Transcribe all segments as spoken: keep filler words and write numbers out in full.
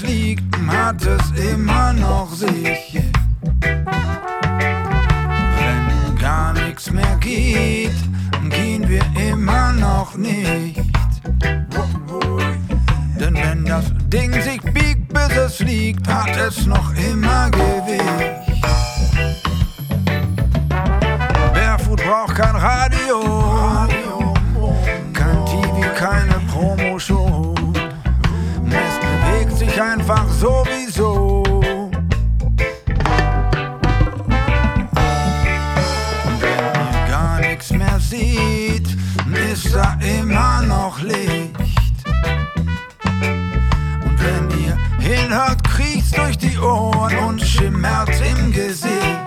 es liegt, hat es immer noch sich. Wenn gar nichts mehr geht, gehen wir immer noch nicht. Denn wenn das Ding sich biegt, bis es liegt, hat es noch immer Gewicht. Barefoot braucht kein Radio, kein T V, keine Promo-Show. Es bewegt sich einfach sowieso. Und wenn ihr gar nichts mehr seht, ist da immer noch Licht. Und wenn ihr hinhört, kriecht's durch die Ohren und schimmert im Gesicht.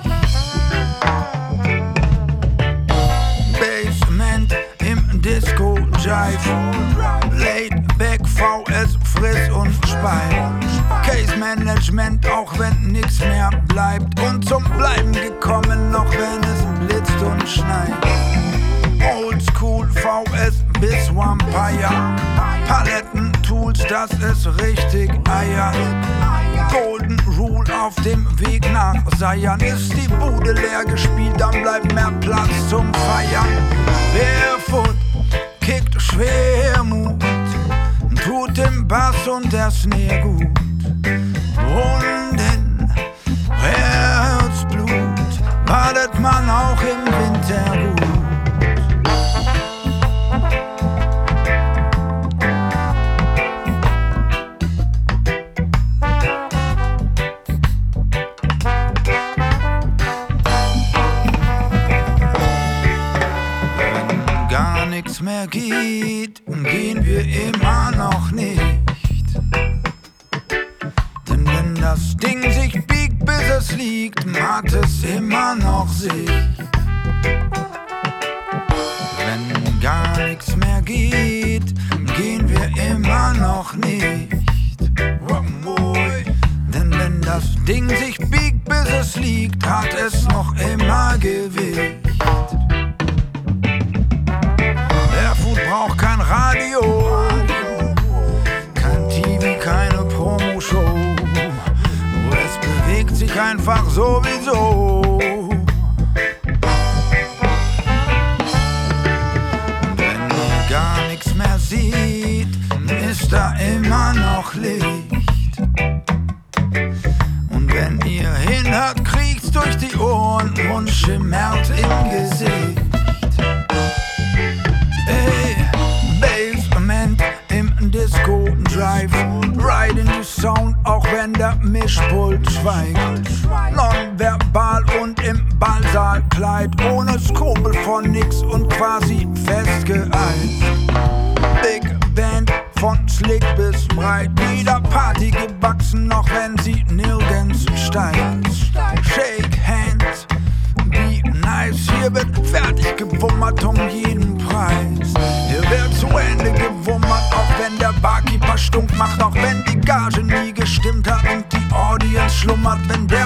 Basement im Disco-Jive, Laid Back, V S, friss und speit. Case Management, auch wenn nix mehr bleibt. Und zum Bleiben gekommen, noch wenn es blitzt und schneit. Oldschool, V S bis Vampire. Paletten-Tools, das ist richtig eiert. Golden Rule auf dem Weg nach Zion. Ist die Bude leer gespielt, dann bleibt mehr Platz zum Feiern. Barefoot kickt Schwermut, tut dem Bass und der Snare gut. Und in Herzblut badet man auch im Winter gut. Nichts mehr geht, gehen wir immer noch nicht. Denn wenn das Ding sich biegt, bis es liegt, hat es immer noch sich. Wenn gar nichts mehr geht, gehen wir immer noch nicht. Denn wenn das Ding sich biegt, bis es liegt, hat es noch immer Gewicht. Braucht kein Radio, kein T V, keine Promo-Show. Es bewegt sich einfach sowieso. Und wenn ihr gar nichts mehr seht, ist da immer noch Licht. Und wenn ihr hinhört, kriecht's durch die Ohren und schimmert im Gesicht. Disco Drive, Ride in the Sound, auch wenn der Mischpult schweigt. Nonverbal und im Ballsaal Kleid, ohne Skrupel von nix und quasi festgeeilt. Big Band von slick bis breit, wieder Party gewachsen, noch wenn sie nirgends steigt. Shake hands, be nice, hier wird fertig gewummert um jeden Preis. Hier wird zu Ende gewummert, auch wenn der Barkeeper stunk macht, auch wenn die Gage nie gestimmt hat und die Audience schlummert, wenn der